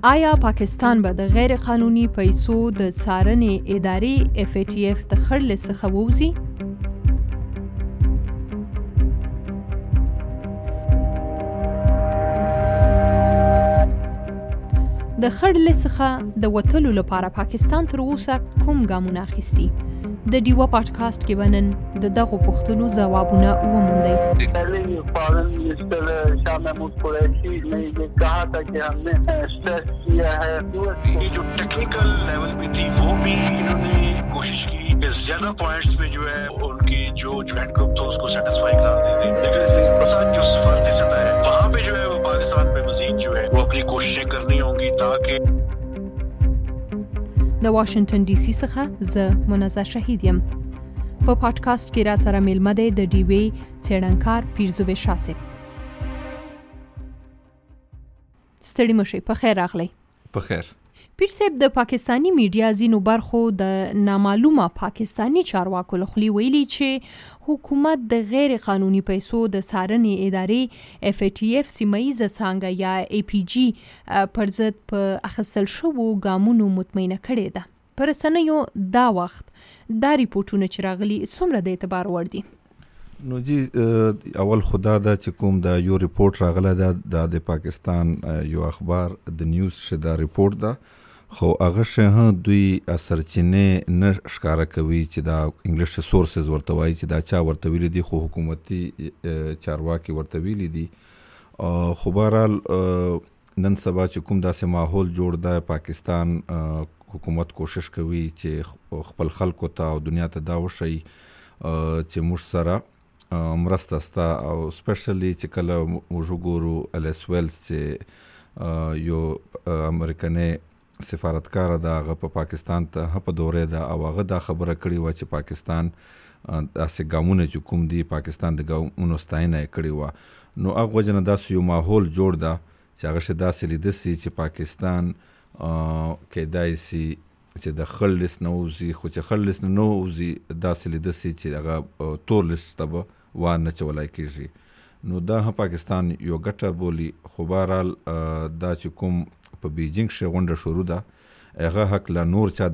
آیا پاکستان به د غیر قانوني پیسو د څارنې ادارې FATF د خړلې څخه ووځي؟ د خړلې څخه د وتلو لپاره پاکستان تر اوسه کوم ګامونه اخیستي؟ د ډیوا پادکاسټ کې بنن د دغو پوښتنو ځوابونه وموندئ. पहले foreign minister Shah Mahmood Qureshi ने ये कहा था कि हमने स्ट्रेस किया है ये जो टेक्निकल लेवल पे थी वो भी इन्होंने कोशिश की कि ज्यादा पॉइंट्स पे जो है उनकी जो ज्वाइंट ग्रुप था उसको सेटिस्फाई करार दे दें, लेकिन इसके साथ जो सिफारती सतह है वहाँ पे जो है वो पाकिस्तान पे मजीद जो है वो अपनी कोशिशें करनी होंगी ताकि د واشنگټن ډي سي څخه زه منزه شهید یم. په پادکاسټ کې را سره ملمه دی د ډیوی څېړنکار پیرزوبې شاه صاحب. ستړي مشئ، په خیر راغلی. په خیر. پیر صاحب، د پاکستانی میډیا ځینو برخو د نامعلومه پاکستانی چارواکو له خولې ویلي چې حکومت د غیر قانوني پیسو د څارنې ادارې FATF سیمه‌ییزه څانګه یا APG پر ضد په اخیستل شوو ګامونو مطمئنه کړې ده. په رسنیو دا وخت دا ریپورټونه چې راغلي څومره د اعتبار وړ دي؟ نو جی اول خدا دا چې کوم دا یو ریپورټ راغله د پاکستان یو اخبار د نیوز شدا ریپورټ ده، خو هغه شه دوی سرچینه نه ښکاره کوي چې دا انګلیش سورسز ورته وایي چې دا چا ورته ویلي دي، خو حکومتي چارواکي ورته ویلي دي. خو بهرحال نن سبا چې کوم داسې ماحول جوړ ده، پاکستان حکومت کوشش کوي چې خپل خلکو ته او دنیا ته دا وښیي چې موږ سره مرسته سته، او سپیشلی چې کله موږ وګورو الیس ویلز چې یو امریکنی سفارتکار ده، هغه په پاکستان ته په دورې ده، او هغه دا خبره کړې وه چې پاکستان داسې ګامونه چې کوم دي پاکستان د ګامونو ستاینه یې کړې وه. نو هغه وجه نه داسې یو ماحول جوړ ده چې هغه شه داسې لیده سي چې پاکستان کیدای سي چې د خړ لیست نه ووځي، خو چې خړ لیست نه ووځي داسې لیده سي چې هغه تور لیست ته به وانه چولای کېږي. نو دا هم پاکستان یو ګټه بولي. خو بهرحال دا چې کوم په بیجینګ شه غونډه شروع ده، هغه حق لا نور چا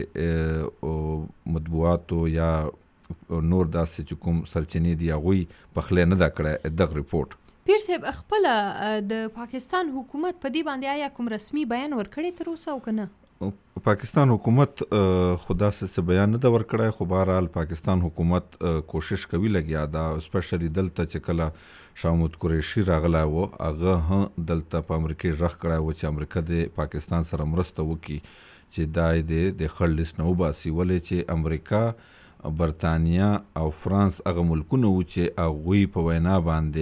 داسې مطبوعاتو یا نور داسې چې کوم سرچینې دي هغوی په خله نه ده کړی دغه ریپورټ. پیر صاحب، خپله د پاکستان حکومت په دې باندې آیا کوم رسمي بیان ورکړی تر اوسه او که نه؟ پاکستان حکومت خو داسې بیان نه ده ورکړی، خو بهرحال پاکستان حکومت کوشش کوي لګیا ده. سپیشلی دلته چې کله شاه محمود قریشي راغلی و، هغه هم دلته په امریکې غږ کړی و چې امریکا د پاکستان سره مرسته وکړي چې دا یې د خړ لیست نه وباسي، ولې چې امریکا، برطانیه او فرانس هغه ملکونه و چې هغوی په وینا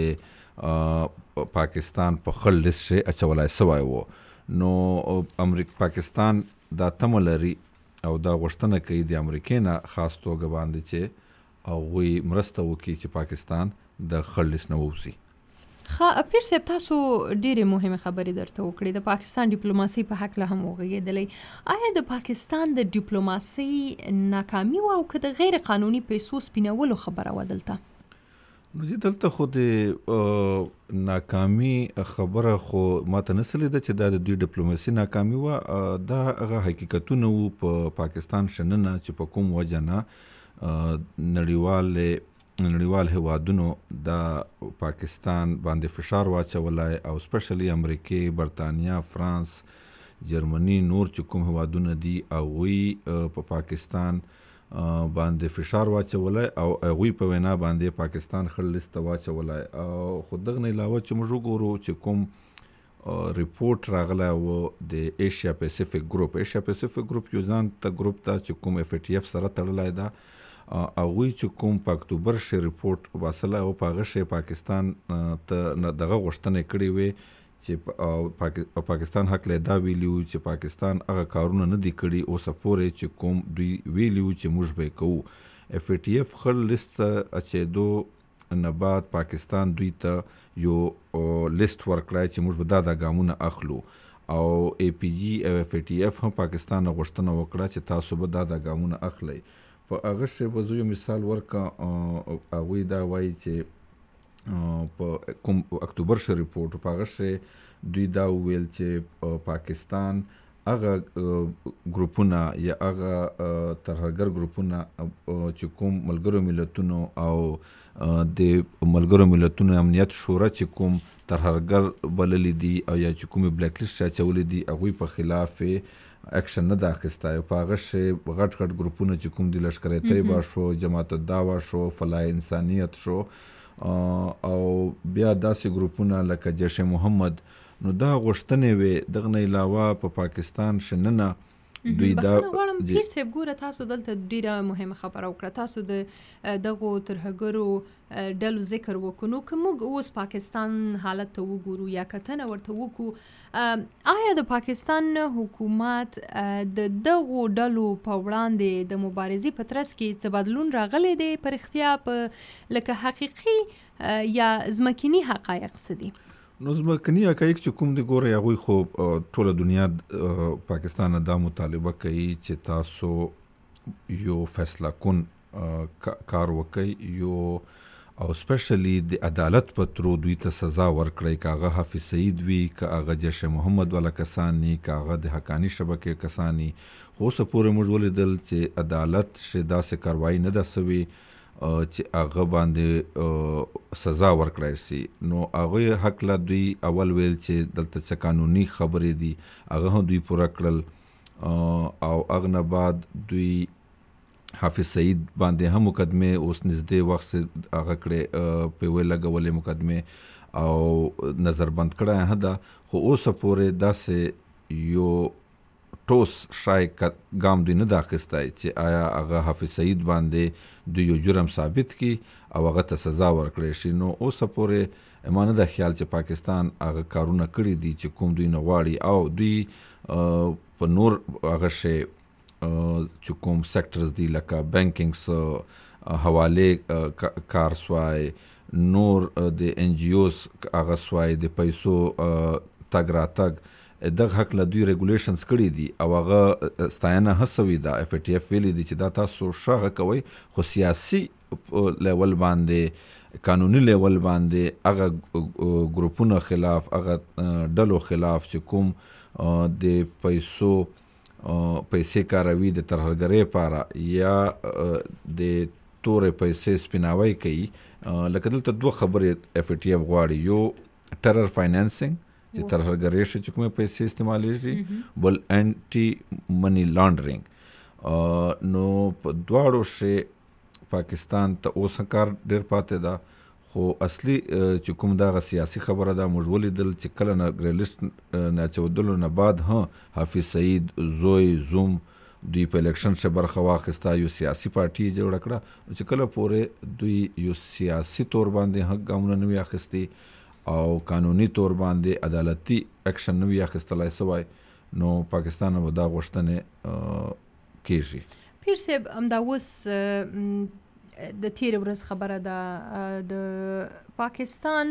باندې پاکستان په خړ لیست شه اچولای سوی و. نو پاکستان دا تمه لري او دا غوښتنه کوي د امریکې نه خاص توګه باندې چې هغوی مرسته وکړي چې پاکستان د خړ لیست نه ووځي. پیر صاحب، تاسو ډېرې مهمه خبرې درته وکړې، د پاکستان ډیپلوماسي په هکله هم وغږېدلی. آیا د پاکستان د ډیپلوماسي ناکامي وه او که د غیر قانوني پیسو سپینولو خبره وه دلته؟ نو چې دلته خو د ناکامي خبره خو ماته نه څه لیده چې دا د دوی ډیپلوماسي ناکامي وه. دا هغه حقیقتونه وو په پاکستان شننه چې په کوم وجه نه نړیوال هیوادونو دا پاکستان باندې فشار واچولی، او سپیشلی امریکې، برطانیه، فرانس، جرمني، نور چې کوم هیوادونه دي هغوی په پاکستان باندې فشار واچولی او هغوی په وینا باندې پاکستان خړ لیست ته واچولی. خو دغه نه علاوه چې موږ وګورو چې کوم ریپورټ راغلی و د ایشیا پیسیفیک ګروپ یو ځان ته ګروپ ته چې کوم FATF سره تړلی ده، هغوی چې کوم په اکتوبر شه ریپورټ باسلی و، په هغه شه پاکستان ته دغه غوښتنې کړې وې چې پاکستان حق له دا ویلي و چې پاکستان هغه کارونه نه دي کړي اوسه پورې چې کوم دوی ویلي و چې موږ به یې کوو. FATF خړ لیست ته اچېدو نه بعد پاکستان دوی ته یو لیست ورکړی چې موږ به دا ګامونه اخلو، او APG او FATF هم پاکستان نه غوښتنه وکړه چې تاسو به دا ګامونه اخلئ. په هغه شه به زه یو مثال ورکړم، هغوی دا وایي چې په کوم اکتوبر ش ریپورت په هغه ش دوی دا ویل چې پاکستان هغه ګروپونه یا هغه ترهګر ګروپونه چې کوم ملګرو ملتونو او د ملګرو ملتونو امنیت شورا چې کوم ترهګر بللې دي او یا چې کوم بلیک لیست چولې دي هغوی په خلاف اکشن نه دا اخیستی په هغه شی غټ غټ ګروپونه چې کوم د لشکر طیبه شو جماعت الدعوه شو فلاح انسانیت شو او بیا داسې ګروپونه لکه جیش محمد نو دا غوښتنې وې دغه نه علاوه په پاکستان شننه دوی دا غواړم پیر صاحب ګوره تاسو دلته ډیره مهمه خبره وکړه تاسو د دغو ترهګرو ډلو ذکر وکړو که موږ اوس پاکستان حالت ته وګورو یا کتنه ورته وکړو آیا د پاکستان حکومت د دغو ډلو په وړاندې د مبارزې په ترڅ کې څه بدلون راغلی دی په رښتیا په لکه حقیقي یا ځمکني حقایق څه دي نو ځمکني حقایق چې کوم دی ګوره هغوی خو ټوله دنیا پاکستان دا مطالبه کوي چې تاسو یو فیصله کن کار وکړئ یو او سپیشلی د عدالت په ترو دوی ته سزا ورکړئ که هغه حافظ سعید وي که هغه جیش محمد والا کسان وي که هغه د حقاني شبکې کسان وي خو اوسه پورې موږ ولیدل چې عدالت ش داسې کاروایي نه ده سوې چې هغه باندې سزا ورکړای شي نو هغوی حق له دوی اول ویل چې دلته څه قانوني خبرې دي هغه هم دوی پوره کړل او هغه نه بعد دوی حافظ سعید باندې هم مقدمه اوس نږدې وخت هغه کړې په وی لګولې مقدمه او نظر بند کړی هم ده خو اوسه پورې داسې یو ټوس شای ګام دوی نه دا اخیستی چې آیا هغه حافظ سعید باندې دوی یو جرم ثابت کی او هغه ته سزا ورکړی شي نو اوسه پورې ما نه ده خیال چې پاکستان هغه کارونه کړي دي چې کوم دوی نه غواړي او دوی په نور هغه شی چې کوم سیکټرز دي لکه بینکینګ حواله کار سوای نور د ان جی اوز هغه سوای د پیسو تګ راتګ دغه حق له دوی ریګولیشنز کړي دي او هغه ستاینه هڅوي دا اف ټي اف ویلي دي چې دا تاسو ښه کوئ خو سیاسي لیول باندې قانوني لیول باندې هغه ګروپونو خلاف هغه ډلو خلاف چې کوم د پیسې کاروي د ترهګرۍ لپاره یا د تورې پیسې سپیناوی کوي لکه دلته دوه خبرې اف ټي اف غواړي یو ټرر فاینانسینګ چې ترهګرۍ چې کومې پیسې استعمالیږي بل انټي منی لانډرینګ نو په دواړو شی پاکستان ته اوس کار ډیر پاتې ده خو اصلي چې کوم دغه سیاسي خبره ده موږ ولیدل چې کله نه ګریلیسټ نه چودلو نه بعد حافظ سعید زوی زوم دوی په الیکشن شه برخه واخیسته یو سیاسي پارټي جوړه کړه چې کله پورې دوی یو سیاسي تور باندې حق ګامونه نه وي اخیستي او قانوني تور باندې عدالتي اکشن نه وي اخیستلی سوی نو پاکستان به دا غوښتنې کیږي پیر صاحب همدا اوس د تیر ورځ خبره ده د پاکستان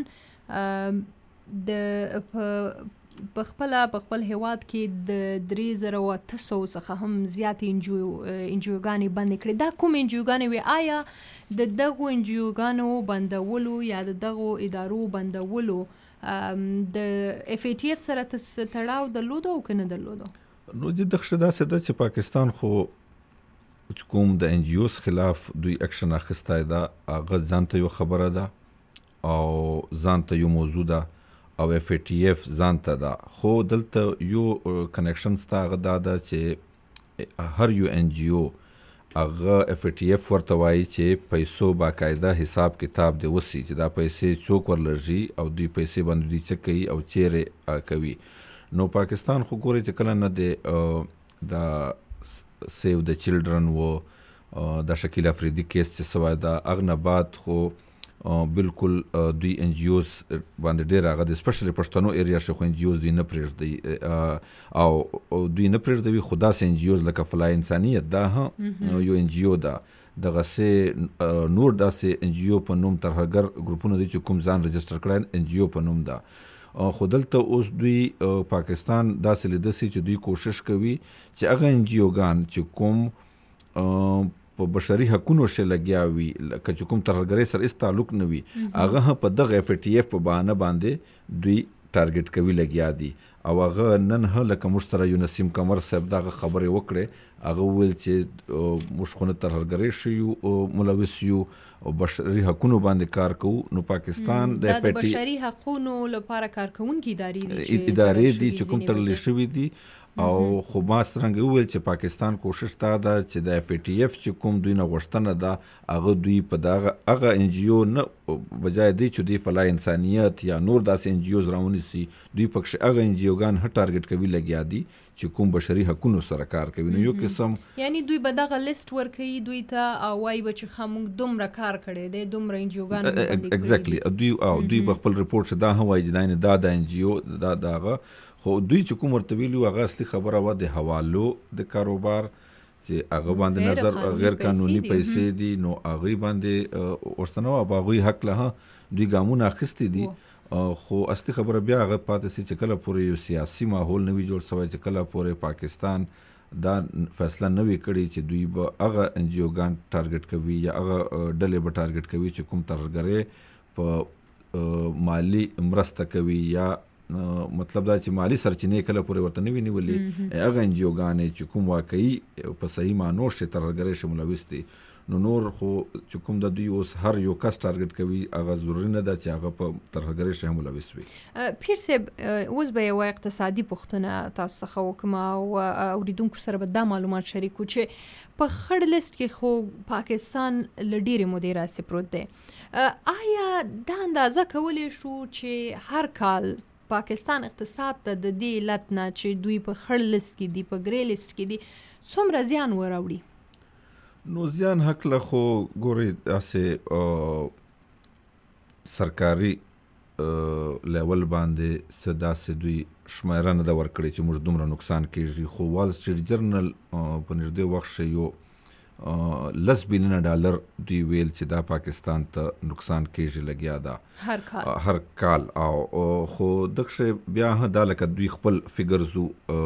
د په خپل هیواد کې د 3800 څخه هم زیات انجیوګانې بندې کړې دا کوم انجیوګانې وي آیا د دغو انجیوګانو بندولو یا د دغو ادارو بندولو د اف ای ټي اف سره تړاو درلوده او که نه درلوده نو د دغه څه داسې ده چې پاکستان خو کوم د ان جی اوز خلاف دوی اکشن اخیستی ده هغه ځان ته یو خبره ده او ځان ته یو موضوع ده او اف ای ټي اف ځان ته ده خو دلته یو کنیکشن ستا هغه دا ده چې هر یو ان جی او هغه اف ای ټي اف ورته وایي چې پیسو باقاعده حساب کتاب دی وسی چې دا پیسې څوک ورلږي او دوی پیسې باندې دوی څه کوي او چیرې کوي نو پاکستان خو ګوري چې کله نه د سیو د چلډرن و د شکیل افریدي کیس چې سوای دا اغه نه بعد خو بالکل دوی ان جی اوز باندې ډیر هغه د سپیشلی پښتنو ایریا شخو ان جی اوز دوی نه پرېږدي او دوی نه پرېږدي خدا سه ان جی اوز لکه فلاح انسانیت دا یو ان جی او دا دغه سه نور داسې ان جی او په نوم ترهګر ګروپونه دي چې کوم ځان رجسټر کړي ان جی او په نوم دا خو دلته اوس دوی پاکستان داسې لیدسي چې دوی کوشش کوي چې هغه ان جی اوګان چې کوم په بشري حقونو شې لګیا وي لکه چې کوم ترهګرۍ سره هیڅ تعلق نه وي هغه په دغه FATF په بهانه باندې دوی ټارګټ کوي لګیا دي او هغه نن لکه موږ سره یو نسیم قمر صاحب دغه خبرې وکړې هغه ویل چې موږ خو نه ترهګرۍ شو ملوث یو او بشري حقونو باندې کار کوو نو پاکستان د بشري حقونو لپاره کارکونکي ادارې دي چې کوم تړلې شوي دي او خو ما څرنګه وویل چې پاکستان کوشش دا ده چې د FATF چې کوم دوی نه غوښتنه ده هغه دوی په هغه NGO نه بجای دی چې دوی فلاح انسانیت یا نور داسې NGOز راونیسي دوی پکښې هغه NGOګان ټارګټ کوي لګیا دي چې کوم بشري حقونو سره کار کوي نو یو قسم یعنی دوی به دغه لیست ورکوي دوی ته او وایي به چې ښه موږ دومره کار کړی دی دومره NGOګان ایگزیکټلی دوی به خپل رپورټ چې دا هم وایي چې دا د NGO دا دغه خو دوی چې کوم ورته ویلي هغه اصلي خبره وه د حوالو د کاروبار چې هغه باندې نظر غیر قانوني پیسې دي نو هغوی باندې ورته نه وه په هغوی حق له دوی ګامونه اخیستي دي خو اصلي خبره بیا هغه پاتې سي چې کله پورې یو سیاسي ماحول نه وي جوړ شوی چې کله پورې پاکستان دا فیصله نه وي کړې چې دوی به هغه NGOګان ټارګټ کوي یا هغه ډلې به ټارګټ کوي چې کوم ترهګرۍ په مالی مرسته کوي یا مطلب دا چې مالی سرچینې کله پورې ورته نه وي نیولې هغه NGOګانې چې کوم واقعي په صحیح معنو شي ترهګرۍ شي ملوث دي نو نور خو چې کوم د دوی اوس هر یو کس ټارګټ کوي هغه ضروري نه ده چې هغه په ترهګرۍ شي ملوث وي. پیر صاحب اوس به یو اقتصادي پوښتنه تاسو څخه وکم او اوریدونکو سره به دا معلومات شریکو چې په خړ لیست کې خو پاکستان له ډېرې مودې راسې پروت دی آیا دا اندازه کولی شو چې هر کال پاکستان اقتصاد ته د دې علت نه چې دوی په خړ لیست کې دي په ګرې لیست کې دي څومره زیان وراوړي؟ نو زیان حق له خو ګورئ داسې سرکاري لیول باندې څه داسې دوی شمېره نه ده ورکړې چې موږ دومره نقصان کېږي خو وال سټریټ جرنل په نږدې وخت ښه یو $10 بلین دوی ویل چې دا پاکستان ته نقصان کېږي لګیا ده هر کال او خو دغه بیا دا لکه دوی خپل فیګرزو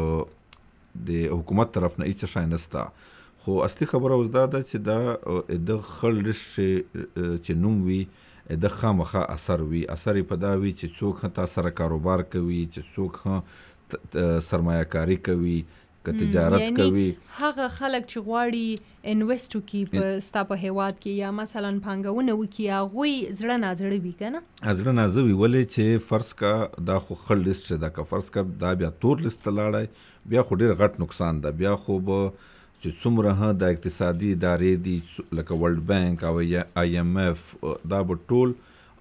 د حکومت طرف نه هیڅ شی نسته خو اصلي خبره اوس دا ده چې دا د خړ لیست چې نوم وي د خامخا اثر وي اثر یې په دا وي چې څوک تا سره کاروبار کوي چې څوک سرمایه کاری کوي که تجارت کوي هغه خلک چې غواړي انویسټ وکړي په ستا په هیواد کې یا مثلا پانګونه وکړي هغوی زړه نازړه وي که نه زړه نازړه وي ولې چې فرض کا دا خو خړ لیست چې دا که فرض کا دا بیا تور لیست ته لاړی بیا خو ډېر غټ نقصان ده بیا خو به چې څومره د اقتصادي ادارې دي لکه ورلډ بانک او IMF دا به ټول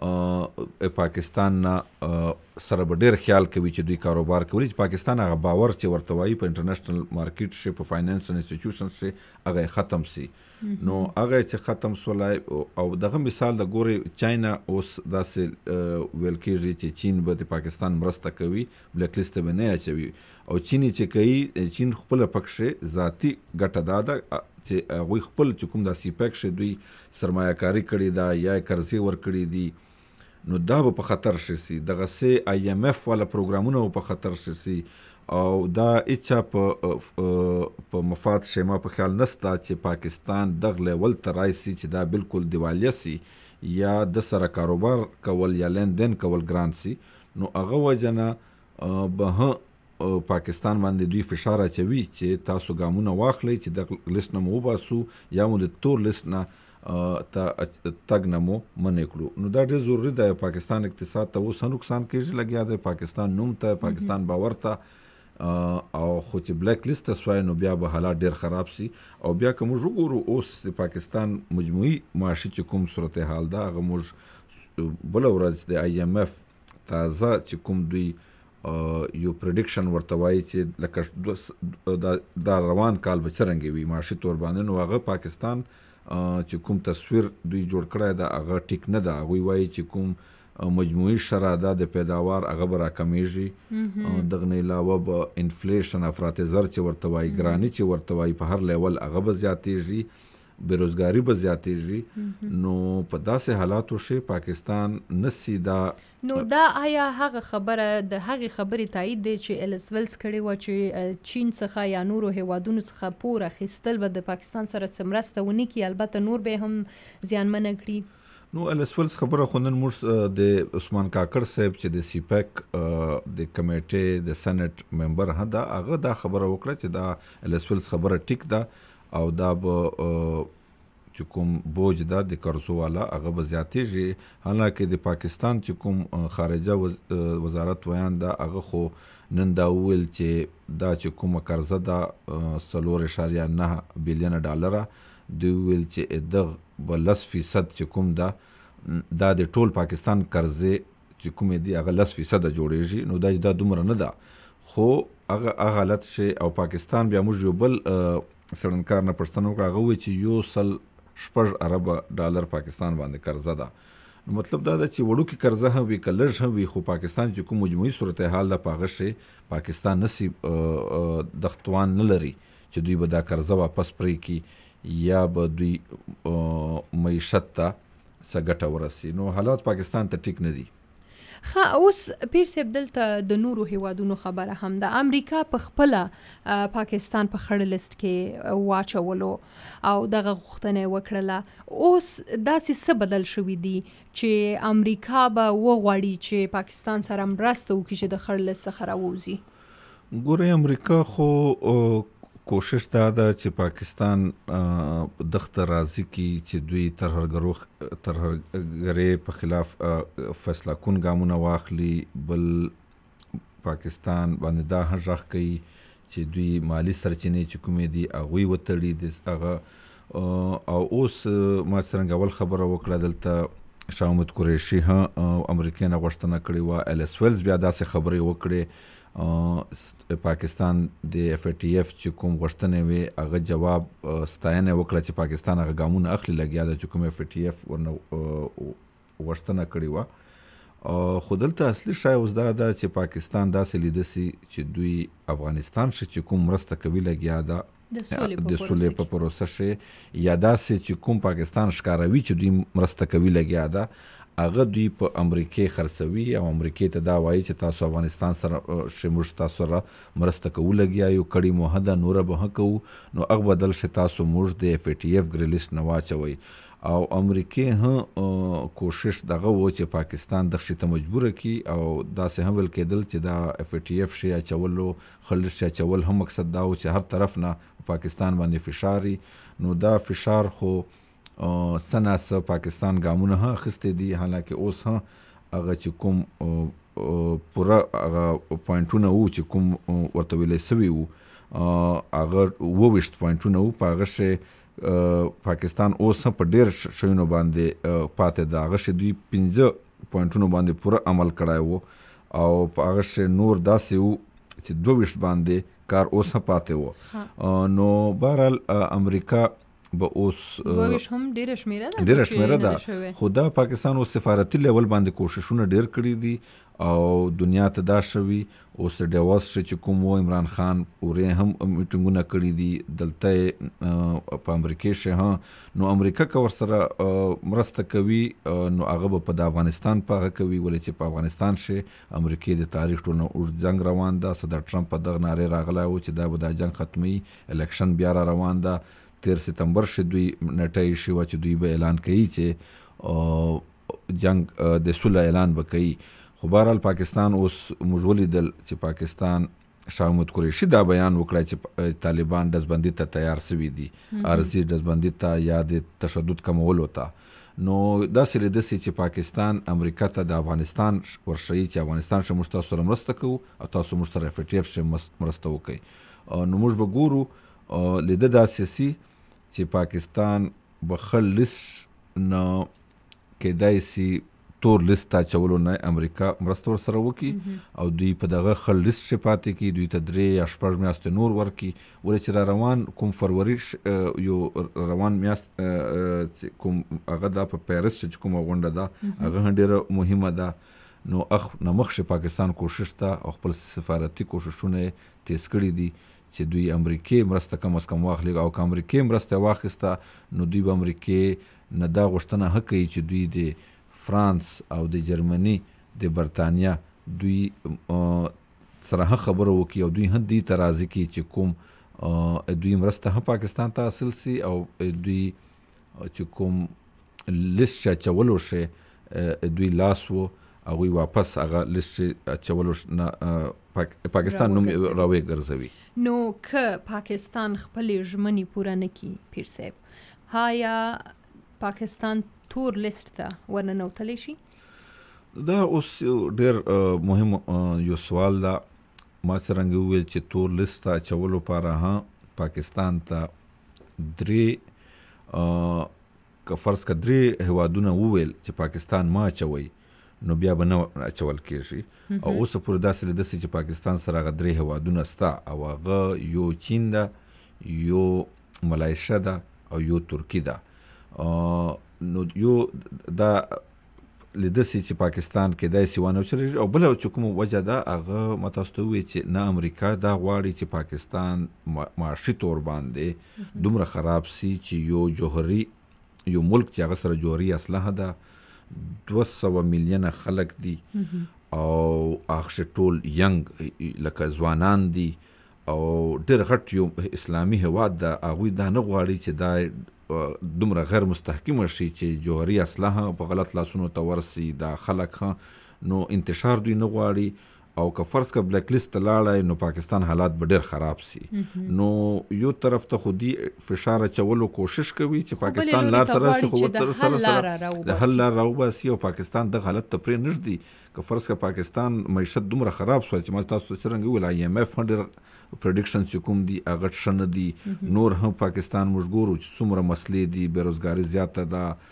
پاکستان نه سره به ډېر خیال کوي چې دوی کاروبار کوي چې پاکستان هغه باور چې ورته وایي په انټرنیشنل مارکیټ شي په فاینانس انسټیټیوشن شي هغه ختم سي نو هغه چې ختم سولای او دغه مثال د ګوري چاینا اوس داسې ویل کېږي چې چین به د پاکستان مرسته کوي بلیک لیست به نه اچوي او چینی چې کوي چین خپل پکښه ذاتی ګټه داده چې هغوی خپل چې کوم داسې پکښه دوی سرمایه کاری کړي دا یا قرضې ورکړي دي نو دا به په خطر شي دغه سي IMF والا پروګرامونه په خطر شي او دا اچا په مفاد شیما په خیال نستا چې پاکستان دغه لیول ترایسي چې دا بالکل دیوالیه سي یا د سره کاروبار کول یا لین دین کول ګران سي نو هغه وجنه به پاکستان باندې دوی فشار اچوي چې تاسو ګامونه واخلئ چې د لیست نه مو باسو یا مو د تور لیست نه تګ نه مو منې کړو نو دا ډېر ضروري ده پاکستان اقتصاد ته اوس نقصان کېږي لګیا دی پاکستان نوم ته پاکستان باور ته او خو چې بلیک لیست ته سوای نو بیا به حالات ډېر خراب سي او بیا که موږ وګورو اوس د پاکستان مجموعي معاشي چې کوم صورتحال ده هغه موږ بله ورځ د IMF تازه چې کوم دوی یو پریډکشن ورته وایي چې لکه دا روان کال به څرنګه وي معاشي طور باندې نو هغه پاکستان چې کوم تصویر دوی جوړ کړی دا هغه ټیک نه ده هغوی وایي چې کوم مجموعي شرح ده د پیداوار هغه به راکمیږي دغه نه علاوه به انفلیشن افراط زر چې ورته وایي ګراني چې ورته وایي په هر لیول هغه به زیاتېږي بېروزګاري به زیاتېږي نو په داسې حالاتو شي پاکستان نسی دا نو دا آیا هغه خبره د هغه خبرې تایید دی چې ایلسولز کړي و چې چین څخه یا نورو هیوادونو څخه پور اخیستل به د پاکستان سره مرسته ونه کړي، البته نور به هم زیانمن کړي؟ نو ایلسولز خبره خو نن موږ د عثمان کاکړ صاحب چې د سیپیک د کمیټې د سېنات ممبر هغه دا خبره وکړه چې دا ایلسولز خبره ټیک ده او دا به چې کوم بوج ده د قرضو والا هغه به زیاتېږي. حالانکه د پاکستان چې کوم خارجه وزارت ویان ده هغه خو نن دا وویل چې دا چې کومه قرضه ده 4.9 بلین ډالره، دوی ویل چې دغه به 10% چې کوم ده دا د ټول پاکستان قرضې چې کومې دي هغه 10% جوړېږي. نو دا دومره نه ده، خو هغه حالت شي او پاکستان بیا موږ یو بل سړنکار نه پوښتنه وکړه، هغه وایي چې 1.6 ارب ډالر پاکستان باندې قرضه ده. نو مطلب دا ده چې وړوکې قرضه هم وي که لږ هم وي، خو پاکستان چې کوم مجموعي صورتحال ده په هغه شی پاکستان نسی دغه توان نه لري چې دوی به دا قرضه واپس پرېږدي یا به دوی معیشت ته څه ګټه ورسي. نو حالات پاکستان ته ټیک نه دي. اوس پیر صاحب دلته د نورو هیوادونو خبره هم ده. امریکا په خپله پاکستان په خړ لیست کې واچولو او دغه غوښتنه وکړله. اوس داسې څه بدل شوي دي چې امریکا به وغواړي چې پاکستان سره مرسته وکړي چې د خړ لیست څخه راووځي؟ ګورئ، امریکا خو کوشش دا ده چې پاکستان دغه راضي کی چې دوی ترهګرۍ په خلاف فیصله کون ګامونه واخلي. بل پاکستان باندې دا غږ کوي چې دوی مالی سرچینې چې کومې دي هغوی وتړي هغه. او اوس ما څرنګه اول خبره وکړه دلته شاه محمود قریشي امریکا نه غوښتنه کړې وه، ایلسولز بیا داسې خبرې وکړې. پاکستان د اف ای ټي اف چې کوم غوښتنې وي هغه جواب ستاینه وکړه چې پاکستان هغه ګامونه اخلي لګیا ده چې کوم اف ای ټي اف ورنه غوښتنه کړې وه. خو دلته اصلي شی اوس دا ده چې پاکستان داسې لیده سي چې دوی افغانستان چې کوم مرسته کوي لګیا ده د سولې په پروسه شي، یا داسې چې کوم پاکستان ښکاروي چې دوی مرسته کوي لګیا ده هغه دوی په امریکې خرڅوي او امریکې ته دا وایي چې تاسو افغانستان سره موږ تاسو سره مرسته کوو لګیا یو، کړي موحده نوره به کوو. نو هغه بدل شي تاسو موږ د اف ای ټي اف ګرې لیست نه واچوئ. او امریکې هم کوشش دغه و چې پاکستان دغه شي ته مجبوره کړي او داسې هم ویل کېدل چې دا اف ای ټي اف شي اچولو خلل شي اچول هم مقصد دا و چې هر طرف نه پاکستان باندې فشاري. نو دا فشار خو سناسه پاکستان ګامونه هم اخیستې دي. حالانکه اوس هم هغه چې کوم پوره هغه پوینټونه وو چې کوم ورته ویلی سوي وو هغه 28 پوینټونه وو، په هغه شی پاکستان اوس هم په ډېر شیونو باندې پاتې ده. هغه شی دوی 15 پوینټونو باندې پوره عمل کړی وو او په هغه شی نور داسې وو چې 22 باندې کار اوس هم پاتې وو. نو بهرحال امریکا به اوس هم ډیره شمیره ده، خو دا پاکستان اوس سفارتي لیول باندې کوششونه ډیر کړي دي او دنیا ته دا شوي. اوس ډیواس چې کوم عمران خان اورې هم میټینګونه کړي دي دلته په امریکا شه. نو امریکا که ورسره مرسته کوي نو هغه به په افغانستان په هغه کوي، ولې چې په افغانستان شه امریکا د تاریخ ټول اوږد جنگ روان ده. صدر ټرمپ په دغه نارې راغلی و چې دا به دا جنگ ختمي، الیکشن بیا را روان ده. 13 سپتمبر شي دوی نټای شي چې دوی به اعلان کوي چې جنگ د صلح اعلان وکړي. خو بهرحال پاکستان اوس موږ ولیدل چې پاکستان شاه محمود قریشي دا بیان وکړی چې طالبان ډزبندي ته تیار سوي دي، عارضي ډزبندي ته یا د تشدد کمولو ته. نو داسې لیده سي چې پاکستان امریکا ته د افغانستان ورشي چې افغانستان شه موږ تاسو سره مرسته کوو او تاسو موږ سره اف ای ټي اف شه مرسته وکړئ. نو موږ به ګورو لیده داسې سي چې پاکستان به خل لیست نه کېدای سي تور لیست ته اچولو نه امریکا مرسته ورسره وکړي او دوی په دغه خل لیست شه پاتې کړي، دوی ته 3 یا 6 میاشتې نور ورکړي. ولې چې را روان کوم فروری یو روان میاشت کوم هغه دا په پیرس چې کومه غونډه ده هغه هم ډېره مهمه ده. نو نمخ شه پاکستان کوشش ته او خپل سفارتي کوششونه تیز کړي دي چې دوی امریکې مرسته کم از کم واخلي، او که امریکې مرسته واخیسته نو دوی به امریکې نه دا غوښتنه کوي چې دوی د فرانس او د جرمني د برتانیا دوی سره خبره وکړي او دوی هم دې ته راضي کړي چې کوم دوی مرسته هم پاکستان ته حاصل سي او دوی چې کوم لیست اچولو شي دوی لاس وو هغوی واپس هغه لیست اچولو پاکستان نوم راوی ګرځوي. نو که پاکستان خپلې ژمنې پوره نه کړي پیر صاحب هایا پاکستان تور لیست ته ورننوتلی شي؟ دا اوس ډېر مهم یو سوال ده. ما څرنګه وویل چې تور لیست ته اچولو لپاره هم پاکستان ته که فرض که 3 هیوادونه وویل چې پاکستان ما اچوي نو بیا به نه اچول کېږي او اوس پورې داسې لیده سي چې پاکستان سره هغه 3 هیوادونه سته او هغه یو چین ده، یو ملایشیا ده او یو ترکی ده. نو یو دا لیده سي چې پاکستان کېدای سي وانه وچلېږي او بله چې کومه وجه ده هغه ما تاسو ته ووایي چې نه امریکا دا غواړي چې پاکستان معاشي طور باندې دومره خراب سي چې یو جوهري یو ملک چې هغه سره جوهري اسلحه ده 200 میلیونه خلک دي او هغه ټول ینګ لکه ځوانان دي او ډېر غټ یو اسلامي هیواد ده. هغوی دا نه غواړي چې دا دومره غیر مستحکمه شي چې جوهري اسلحه په غلط لاسونو ته ورسي دا خلک. نو انتشار دوی نه غواړي او که فرض که بلیک لیست ته لاړی نو پاکستان حالات به ډېر خراب سي. نو یو طرف ته خو دی فشار اچولو کوشش کوي چې پاکستان لار سره راشي خو سره د حل لار راوباسي او پاکستان د حالت ته پرې نږدي. که فرض که پاکستان معیشت دومره خراب شوی چې ما تاسو څرنګه وویل IMF ډېر پریډکشنز چې کوم دي هغه ښه نه دي. نور هم پاکستان موږ ګورو چې څومره مسلې دي، بېروزګاري زیاته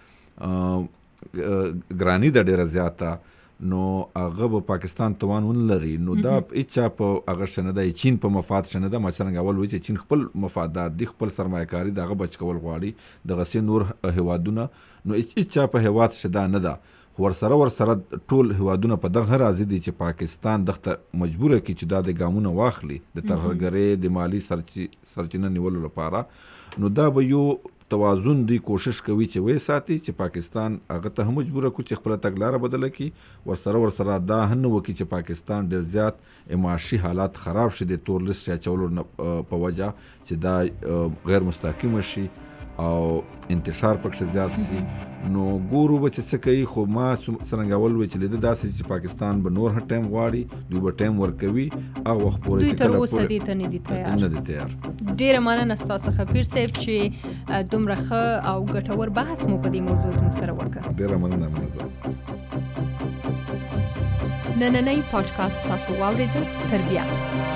ده، ګراني ده ډېره زیاته. نو هغه به پاکستان توان ونه لري. نو دا هیچا په هغه شه نه ده، چین په مفاد شه نه ده. ما څرنګه اول وایي چې چین خپل مفادات دي، خپل سرمایه کاري د هغه بچ کول غواړي دغسې نور هیوادونه. نو هیچا په هیواد شه دا نه ده. ورسره ټول هیوادونه په دغه راضي دي چې پاکستان دغه مجبوره کړي چې دا د ګامونه واخلي د ترهګرۍ د مالي سرچینه نیولو لپاره. نو دا به یو توازن دی کوشش کوي چې وې ساتي چې پاکستان هغه ته مجبوره کو چې خپل تګلاره بدله کړي. ورسره دا هم نه وکړي چې پاکستان ډېر زیات معاشي حالات خراب شي د تور لیست اچولو په وجه چې دا غیر مستحکمه شي او انتشار پکې زیات سي. نو ګورو به چې څه کوي. خو ما څرنګه اول وایي چې لیده داسې چې پاکستان به نور ټایم غواړي، دوی به ټایم ورکوي هغه وخت پورې چې کله اوسه دې ته نه دي تیار. ډېره مننه ستاسو خبیر صاحب چې دومره ښه او ګټور بحث مو په دې موضوع زموږ سره وکړ. ډېره مننه منظم. نننۍ پادکاسټ تاسو واورېدل. تر بیا.